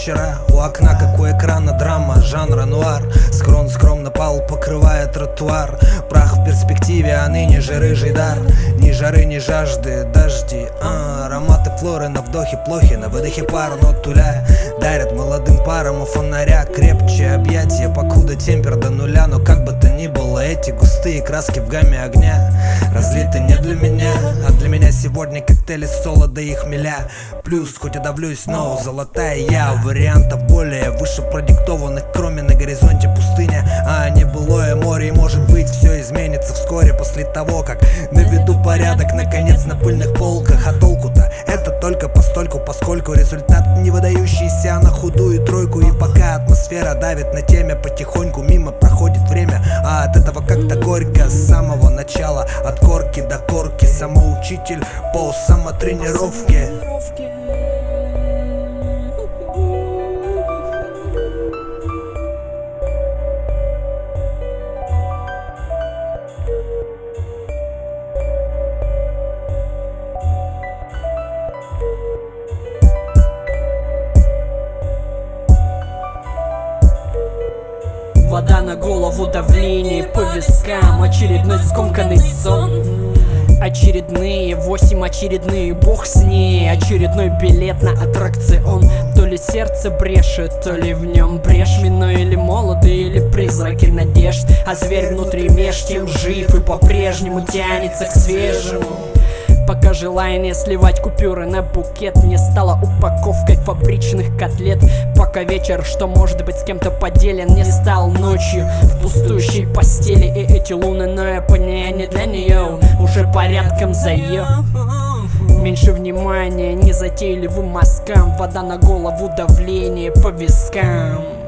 вчера. У окна, как у экрана, драма жанра нуар. Скрон скромно пал, покрывая тротуар. Прах в перспективе, а ныне же рыжий дар. Ни жары, ни жажды, дожди, ароматы флоры на вдохе плохи, на выдохе пар, но туля дарят молодым парам у фонаря крепче объятия, покуда темпер до нуля. Но как бы то ни было, эти густые краски в гамме огня разлиты не для меня, а для меня сегодня коктейли солода и хмеля. Плюс, хоть и давлюсь, но золотая я. Вариантов более выше продиктованных, кроме на горизонте пустыня, а не былое море. И может быть все изменится вскоре после того, как наведу порядок наконец на пыльных полках. А толку-то это только постольку, поскольку результат не выдающийся на худую тройку. И пока атмосфера давит на теме, потихоньку мимо проходит время, а от этого как-то горько с самого начала, от корки до корки. Самоучитель по самотренировке. Вода на голову, давление по вискам, очередной скомканный сон. Очередные 8, очередные, бог с ней. Очередной билет на аттракцион. То ли сердце брешет, то ли в нем брешь. Миной или молодые, или призраки надежд. А зверь внутри меж тем жив и по-прежнему тянется к свежему. Пока желание сливать купюры на букет не стало упаковкой фабричных котлет. Пока вечер, что может быть с кем-то поделен, не стал ночью в пустующей постели. И эти луны, но я понял, не для нее уже порядком заел. Меньше внимания незатейливым мазкам. Вода на голову, давление по вискам.